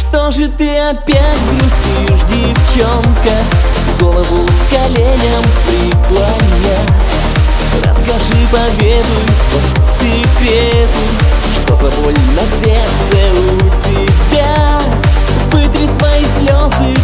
Что же ты опять грустишь, девчонка? Голову к коленям преклоня. Расскажи, поведай по секрету, что за боль на сердце у тебя. Вытри свои слезы